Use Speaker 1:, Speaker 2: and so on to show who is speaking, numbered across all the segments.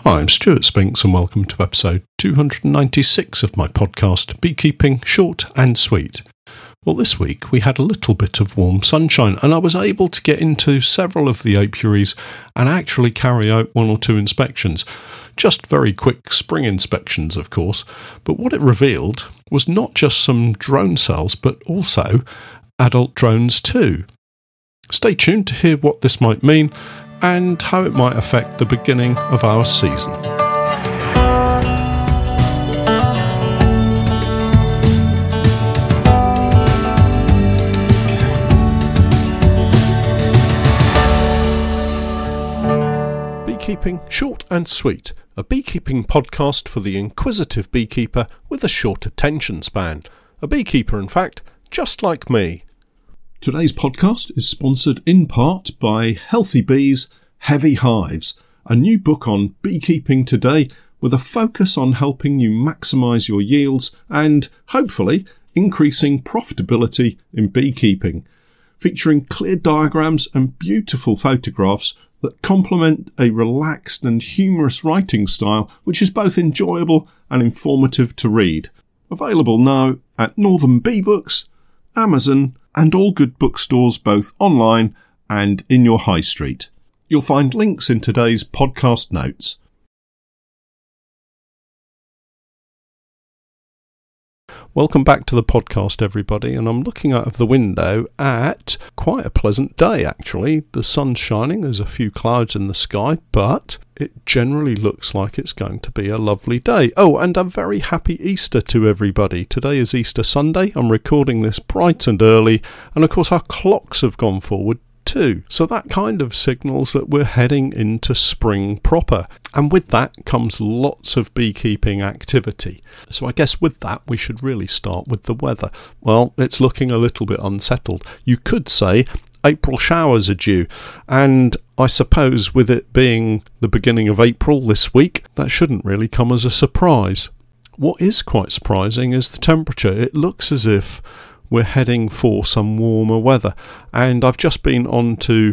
Speaker 1: Hi, I'm Stuart Spinks and welcome to episode 296 of my podcast, Beekeeping Short and Sweet. Well, this week we had a little bit of warm sunshine and I was able to get into several of the apiaries and actually carry out one or two inspections. Just very quick spring inspections, of course, but what it revealed was not just some drone cells, but also adult drones too. Stay tuned to hear what this might mean and how it might affect the beginning of our season. Beekeeping Short and Sweet, a beekeeping podcast for the inquisitive beekeeper with a short attention span. A beekeeper, in fact, just like me. Today's podcast is sponsored in part by Healthy Bees, Heavy Hives, a new book on beekeeping today with a focus on helping you maximise your yields and, hopefully, increasing profitability in beekeeping, featuring clear diagrams and beautiful photographs that complement a relaxed and humorous writing style which is both enjoyable and informative to read. Available now at Northern Bee Books, Amazon, and all good bookstores both online and in your high street. You'll find links in today's podcast notes. Welcome back to the podcast, everybody, and I'm looking out of the window at quite a pleasant day, actually. The sun's shining, there's a few clouds in the sky, but it generally looks like it's going to be a lovely day. Oh, and a very happy Easter to everybody. Today is Easter Sunday. I'm recording this bright and early, and of course our clocks have gone forward too. So that kind of signals that we're heading into spring proper. And with that comes lots of beekeeping activity. So I guess with that we should really start with the weather. Well, it's looking a little bit unsettled. You could say April showers are due, and I suppose with it being the beginning of April this week, that shouldn't really come as a surprise. What is quite surprising is the temperature. It looks as if we're heading for some warmer weather, and I've just been on to,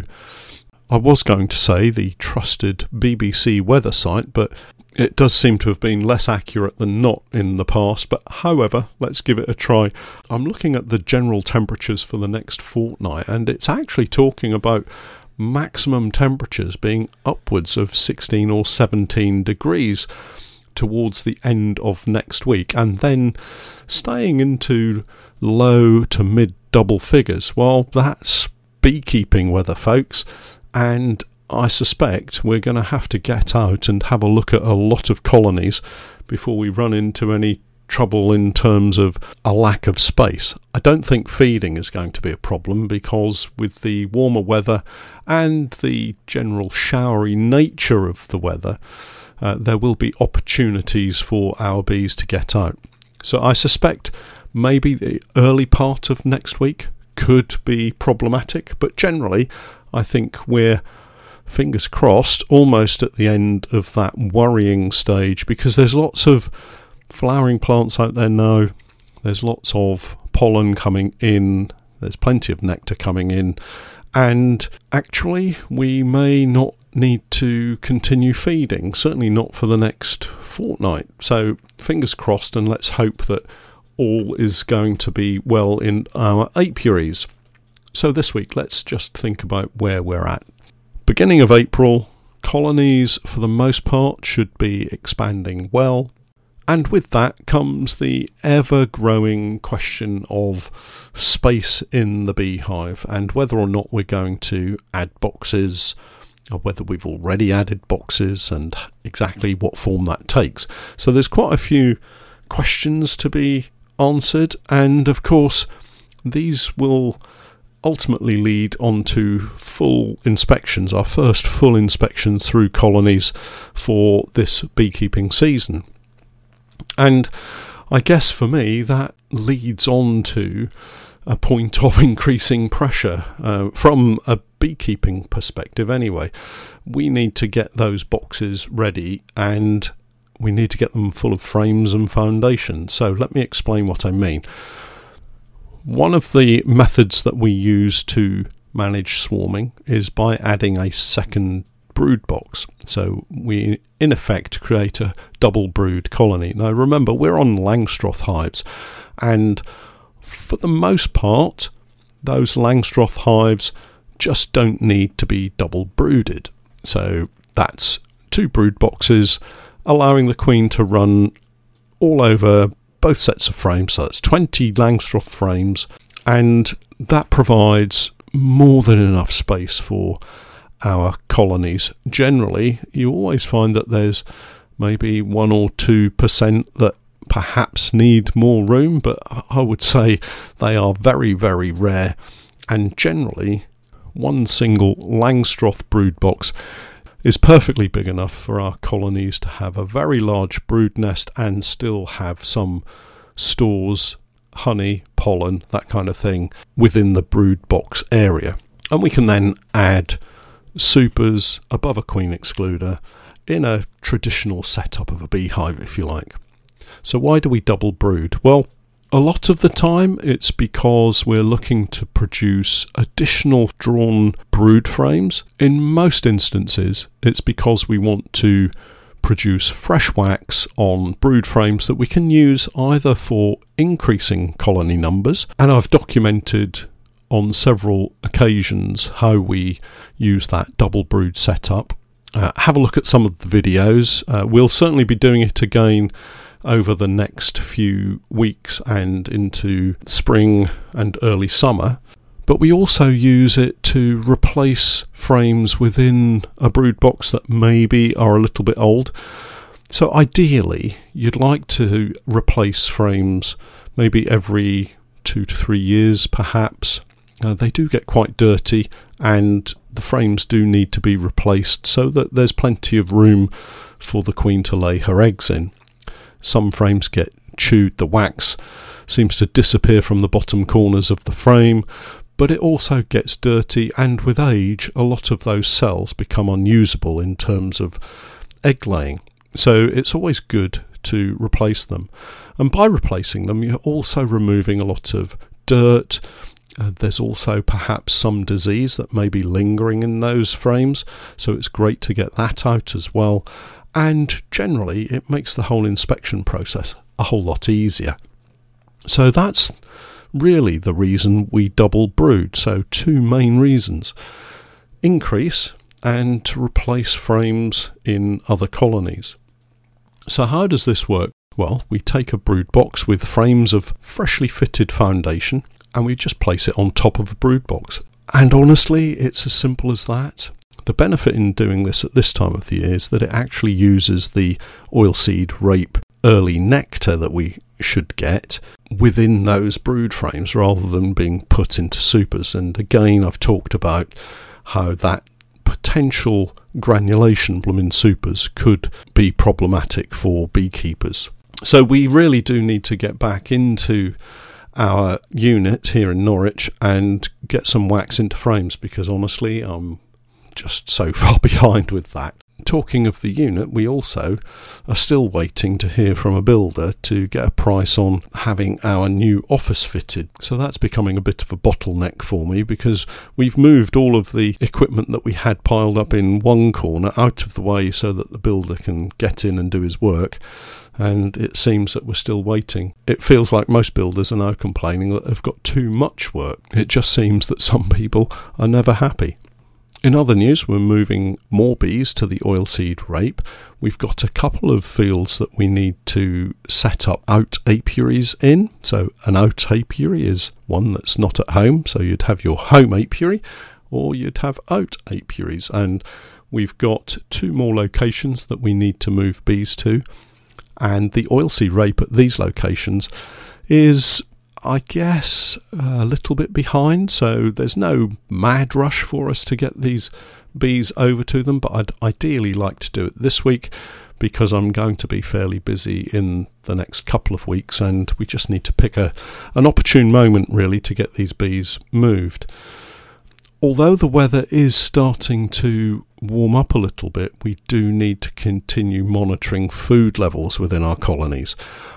Speaker 1: I was going to say the trusted BBC weather site, but it does seem to have been less accurate than not in the past, but however, let's give it a try. I'm looking at the general temperatures for the next fortnight, and it's actually talking about maximum temperatures being upwards of 16 or 17 degrees towards the end of next week, and then staying into low to mid double figures. Well, that's beekeeping weather, folks, and I suspect we're going to have to get out and have a look at a lot of colonies before we run into any trouble in terms of a lack of space. I don't think feeding is going to be a problem because with the warmer weather and the general showery nature of the weather, there will be opportunities for our bees to get out. So I suspect maybe the early part of next week could be problematic, but generally I think we're, fingers crossed, almost at the end of that worrying stage, because there's lots of flowering plants out there now, there's lots of pollen coming in, there's plenty of nectar coming in, and actually we may not need to continue feeding, certainly not for the next fortnight. So fingers crossed, and let's hope that all is going to be well in our apiaries. So this week, let's just think about where we're at. Beginning of April, colonies for the most part should be expanding well, and with that comes the ever-growing question of space in the beehive and whether or not we're going to add boxes, or whether we've already added boxes and exactly what form that takes. So there's quite a few questions to be answered, and of course these will ultimately lead on to full inspections, our first full inspections through colonies for this beekeeping season. And I guess for me that leads on to a point of increasing pressure from a beekeeping perspective anyway. We need to get those boxes ready, and we need to get them full of frames and foundations. So let me explain what I mean. One of the methods that we use to manage swarming is by adding a second brood box. So we, in effect, create a double brood colony. Now remember, we're on Langstroth hives, and for the most part, those Langstroth hives just don't need to be double brooded. So that's 2 brood boxes, allowing the queen to run all over both sets of frames. So that's 20 Langstroth frames, and that provides more than enough space for our colonies. Generally, you always find that there's maybe 1 or 2% that perhaps need more room, but I would say they are very, very rare, and generally one single Langstroth brood box is perfectly big enough for our colonies to have a very large brood nest and still have some stores, honey, pollen, that kind of thing within the brood box area. And we can then add supers above a queen excluder in a traditional setup of a beehive, if you like. So why do we double brood? Well, a lot of the time it's because we're looking to produce additional drawn brood frames. In most instances, it's because we want to produce fresh wax on brood frames that we can use either for increasing colony numbers, and I've documented on several occasions how we use that double brood setup. Have a look at some of the videos. We'll certainly be doing it again over the next few weeks and into spring and early summer. But we also use it to replace frames within a brood box that maybe are a little bit old. So ideally, you'd like to replace frames maybe every 2 to 3 years perhaps. They do get quite dirty, and the frames do need to be replaced so that there's plenty of room for the queen to lay her eggs in. Some frames get chewed, the wax seems to disappear from the bottom corners of the frame, but it also gets dirty, and with age a lot of those cells become unusable in terms of egg laying. So it's always good to replace them, and by replacing them you're also removing a lot of dirt. There's also perhaps some disease that may be lingering in those frames, so it's great to get that out as well. And generally it makes the whole inspection process a whole lot easier. So that's really the reason we double brood. So 2 main reasons: increase and to replace frames in other colonies. So how does this work? Well, we take a brood box with frames of freshly fitted foundation and we just place it on top of a brood box. And honestly, it's as simple as that. The benefit in doing this at this time of the year is that it actually uses the oilseed rape early nectar that we should get within those brood frames rather than being put into supers. And again, I've talked about how that potential granulation in supers could be problematic for beekeepers. So we really do need to get back into our unit here in Norwich and get some wax into frames, because honestly I'm just so far behind with that. Talking of the unit, we also are still waiting to hear from a builder to get a price on having our new office fitted. So that's becoming a bit of a bottleneck for me, because we've moved all of the equipment that we had piled up in one corner out of the way so that the builder can get in and do his work. And it seems that we're still waiting. It feels like most builders are now complaining that they've got too much work. It just seems that some people are never happy. In other news, we're moving more bees to the oilseed rape. We've got a couple of fields that we need to set up out apiaries in. So an out apiary is one that's not at home. So you'd have your home apiary or you'd have out apiaries. And we've got 2 more locations that we need to move bees to. And the oilseed rape at these locations is, I guess, a little bit behind, so there's no mad rush for us to get these bees over to them, but I'd ideally like to do it this week because I'm going to be fairly busy in the next couple of weeks, and we just need to pick an opportune moment really to get these bees moved. Although the weather is starting to warm up a little bit, we do need to continue monitoring food levels within our colonies.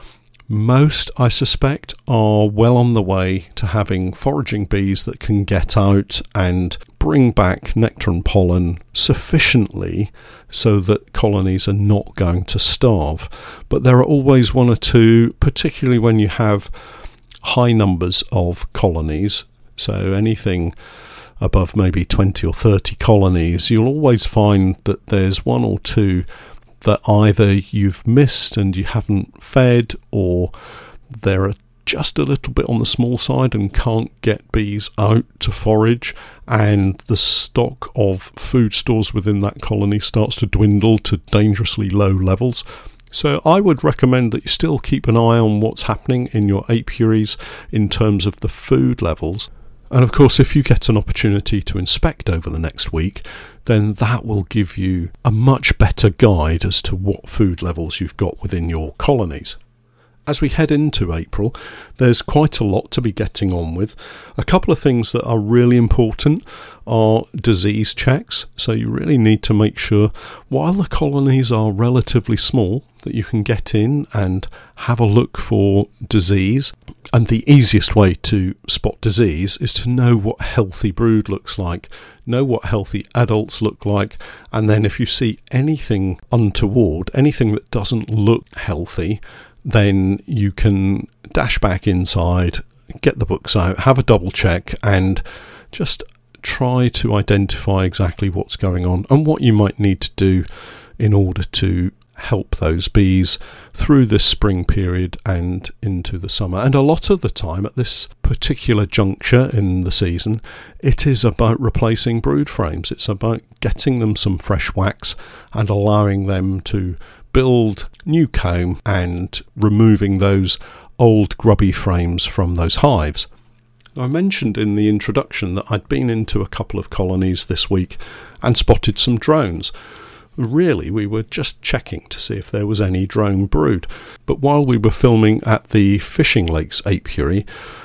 Speaker 1: Most, I suspect, are well on the way to having foraging bees that can get out and bring back nectar and pollen sufficiently so that colonies are not going to starve. But there are always one or two, particularly when you have high numbers of colonies, so anything above maybe 20 or 30 colonies, you'll always find that there's one or two that either you've missed and you haven't fed, or they're just a little bit on the small side and can't get bees out to forage, and the stock of food stores within that colony starts to dwindle to dangerously low levels. So I would recommend that you still keep an eye on what's happening in your apiaries in terms of the food levels. And of course, if you get an opportunity to inspect over the next week, then that will give you a much better guide as to what food levels you've got within your colonies. As we head into April, there's quite a lot to be getting on with. A couple of things that are really important are disease checks. So you really need to make sure, while the colonies are relatively small, that you can get in and have a look for disease. And the easiest way to spot disease is to know what healthy brood looks like, know what healthy adults look like, and then if you see anything untoward, anything that doesn't look healthy, then you can dash back inside, get the books out, have a double check, and just try to identify exactly what's going on and what you might need to do in order to help those bees through this spring period and into the summer. And a lot of the time at this particular juncture in the season, it is about replacing brood frames. It's about getting them some fresh wax and allowing them to build new comb and removing those old grubby frames from those hives. I mentioned in the introduction that I'd been into a couple of colonies this week and spotted some drones. Really, we were just checking to see if there was any drone brood. But while we were filming at the Fishing Lakes apiary,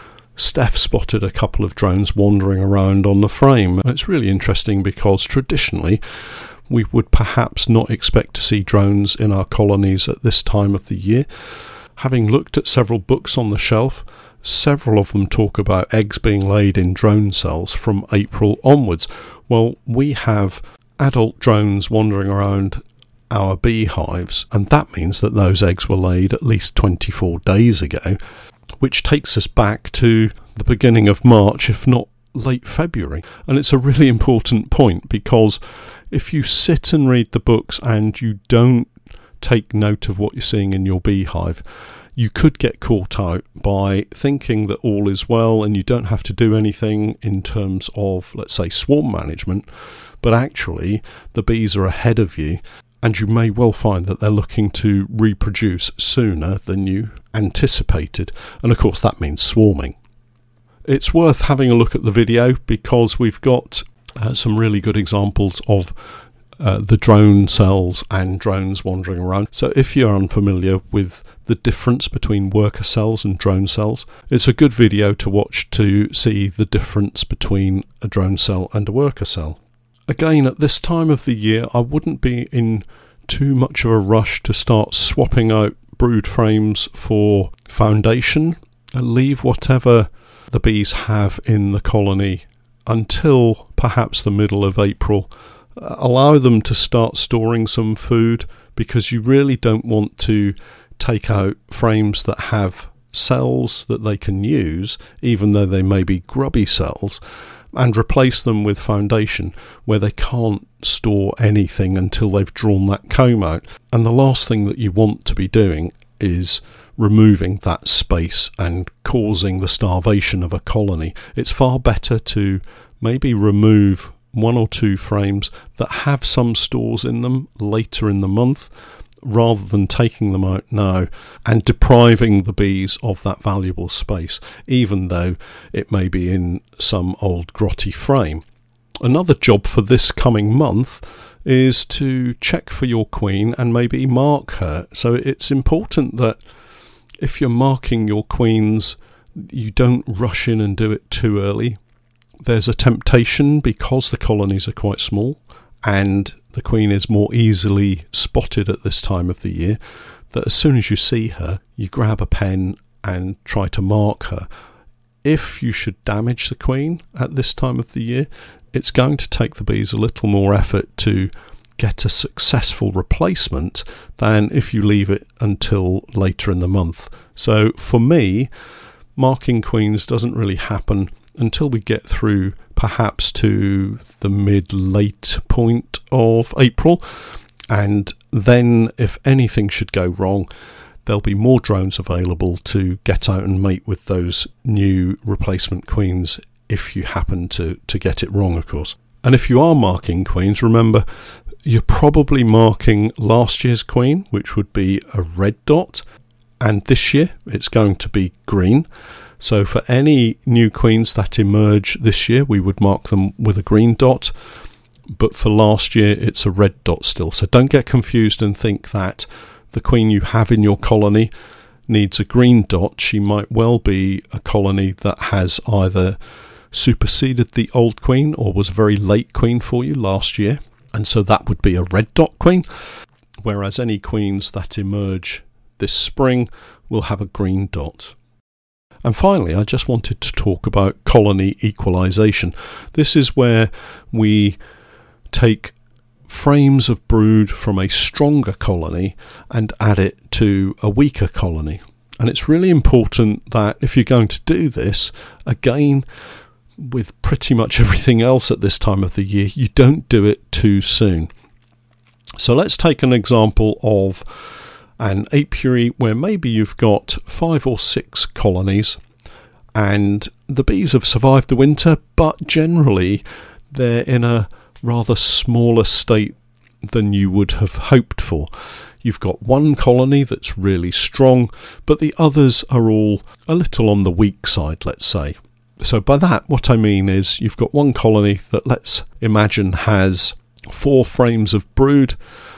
Speaker 1: Steph spotted a couple of drones wandering around on the frame. It's really interesting because traditionally we would perhaps not expect to see drones in our colonies at this time of the year. Having looked at several books on the shelf, several of them talk about eggs being laid in drone cells from April onwards. Well, we have adult drones wandering around our beehives, and that means that those eggs were laid at least 24 days ago, which takes us back to the beginning of March, if not late February. And it's a really important point, because if you sit and read the books and you don't take note of what you're seeing in your beehive, you could get caught out by thinking that all is well and you don't have to do anything in terms of, let's say, swarm management, but actually the bees are ahead of you and you may well find that they're looking to reproduce sooner than you anticipated. And of course that means swarming. It's worth having a look at the video because we've got some really good examples of the drone cells and drones wandering around. So if you're unfamiliar with the difference between worker cells and drone cells, it's a good video to watch to see the difference between a drone cell and a worker cell. Again, at this time of the year, I wouldn't be in too much of a rush to start swapping out brood frames for foundation. Leave whatever the bees have in the colony until perhaps the middle of April. Allow them to start storing some food, because you really don't want to take out frames that have cells that they can use, even though they may be grubby cells, and replace them with foundation where they can't store anything until they've drawn that comb out. And the last thing that you want to be doing is removing that space and causing the starvation of a colony. It's far better to maybe remove one or two frames that have some stores in them later in the month, rather than taking them out now and depriving the bees of that valuable space, even though it may be in some old grotty frame. Another job for this coming month is to check for your queen and maybe mark her. So it's important that if you're marking your queens, you don't rush in and do it too early. There's a temptation, because the colonies are quite small and the queen is more easily spotted at this time of the year, that as soon as you see her, you grab a pen and try to mark her. If you should damage the queen at this time of the year, it's going to take the bees a little more effort to get a successful replacement than if you leave it until later in the month. So for me, marking queens doesn't really happen until we get through perhaps to the mid-late point of April, and then if anything should go wrong, there'll be more drones available to get out and mate with those new replacement queens if you happen to get it wrong, of course. And if you are marking queens, remember, you're probably marking last year's queen, which would be a red dot, and this year it's going to be green. So for any new queens that emerge this year, we would mark them with a green dot, but for last year it's a red dot still. So don't get confused and think that the queen you have in your colony needs a green dot. She might well be a colony that has either superseded the old queen or was a very late queen for you last year, and so that would be a red dot queen, whereas any queens that emerge this spring will have a green dot. And finally, I just wanted to talk about colony equalisation. This is where we take frames of brood from a stronger colony and add it to a weaker colony. And it's really important that if you're going to do this, again, with pretty much everything else at this time of the year, you don't do it too soon. So let's take an example of an apiary where maybe you've got 5 or 6 colonies and the bees have survived the winter, but generally they're in a rather smaller state than you would have hoped for. You've got one colony that's really strong, but the others are all a little on the weak side, let's say. So by that, what I mean is you've got one colony that, let's imagine, has 4 frames of brood,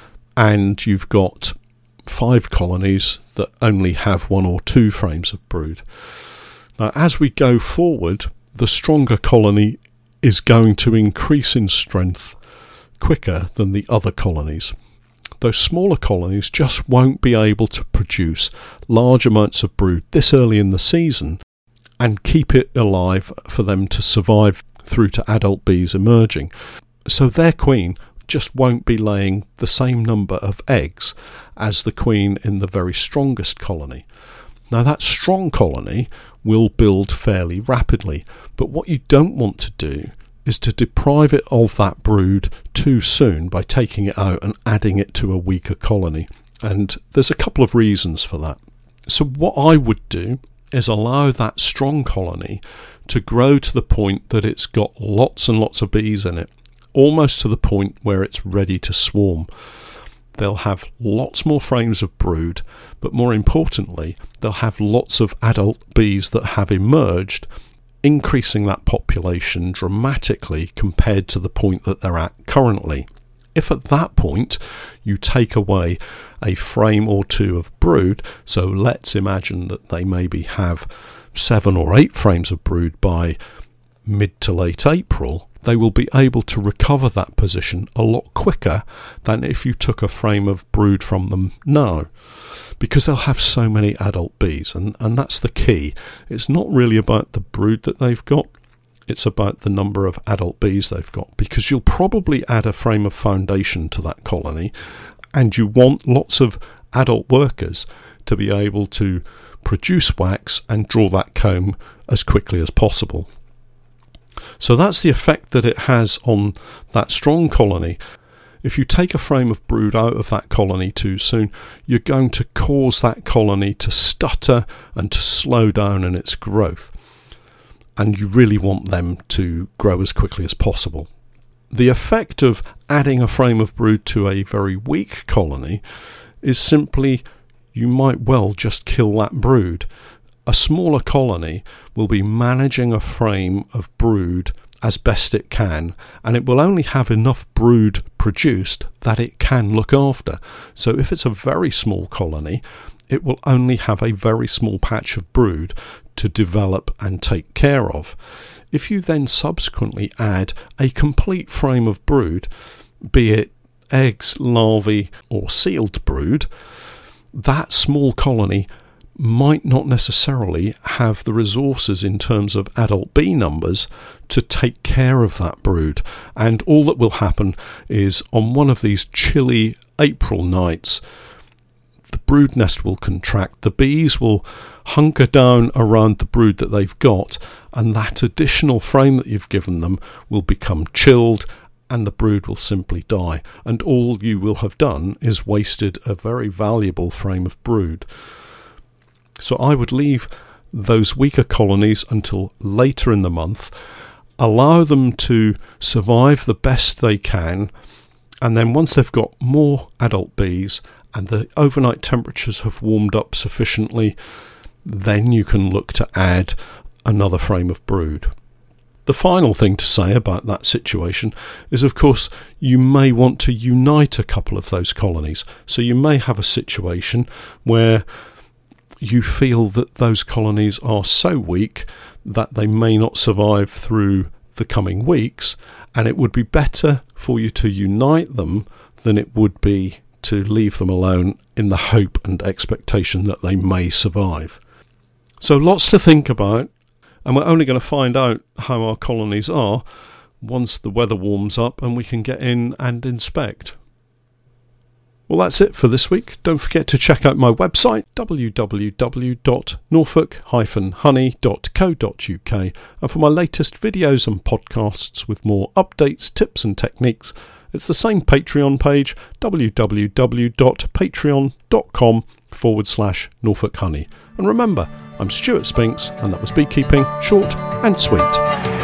Speaker 1: and you've got 5 colonies that only have 1 or 2 frames of brood. Now, as we go forward, the stronger colony is going to increase in strength quicker than the other colonies. Those smaller colonies just won't be able to produce large amounts of brood this early in the season and keep it alive for them to survive through to adult bees emerging. So their queen just won't be laying the same number of eggs as the queen in the very strongest colony. Now, that strong colony will build fairly rapidly, but what you don't want to do is to deprive it of that brood too soon by taking it out and adding it to a weaker colony. And there's a couple of reasons for that. So what I would do is allow that strong colony to grow to the point that it's got lots and lots of bees in it, almost to the point where it's ready to swarm. They'll have lots more frames of brood, but more importantly, they'll have lots of adult bees that have emerged, increasing that population dramatically compared to the point that they're at currently. If at that point you take away a frame or 2 of brood, so let's imagine that they maybe have 7 or 8 frames of brood by mid to late April, they will be able to recover that position a lot quicker than if you took a frame of brood from them now, because they'll have so many adult bees, and that's the key. It's not really about the brood that they've got, it's about the number of adult bees they've got, because you'll probably add a frame of foundation to that colony, and you want lots of adult workers to be able to produce wax and draw that comb as quickly as possible. So that's the effect that it has on that strong colony. If you take a frame of brood out of that colony too soon, you're going to cause that colony to stutter and to slow down in its growth. And you really want them to grow as quickly as possible. The effect of adding a frame of brood to a very weak colony is simply you might well just kill that brood. A smaller colony will be managing a frame of brood as best it can, and it will only have enough brood produced that it can look after. So if it's a very small colony, it will only have a very small patch of brood to develop and take care of. If you then subsequently add a complete frame of brood, be it eggs, larvae or sealed brood, that small colony might not necessarily have the resources in terms of adult bee numbers to take care of that brood. And all that will happen is on one of these chilly April nights, the brood nest will contract, the bees will hunker down around the brood that they've got, and that additional frame that you've given them will become chilled and the brood will simply die. And all you will have done is wasted a very valuable frame of brood. So I would leave those weaker colonies until later in the month, allow them to survive the best they can, and then once they've got more adult bees and the overnight temperatures have warmed up sufficiently, then you can look to add another frame of brood. The final thing to say about that situation is, of course, you may want to unite a couple of those colonies. So you may have a situation where you feel that those colonies are so weak that they may not survive through the coming weeks, and it would be better for you to unite them than it would be to leave them alone in the hope and expectation that they may survive. So lots to think about, and we're only going to find out how our colonies are once the weather warms up and we can get in and inspect. Well, that's it for this week. Don't forget to check out my website, www.norfolk-honey.co.uk, and for my latest videos and podcasts with more updates, tips and techniques, it's the same Patreon page, www.patreon.com/Norfolk Honey. And remember, I'm Stuart Spinks, and that was Beekeeping Short and Sweet.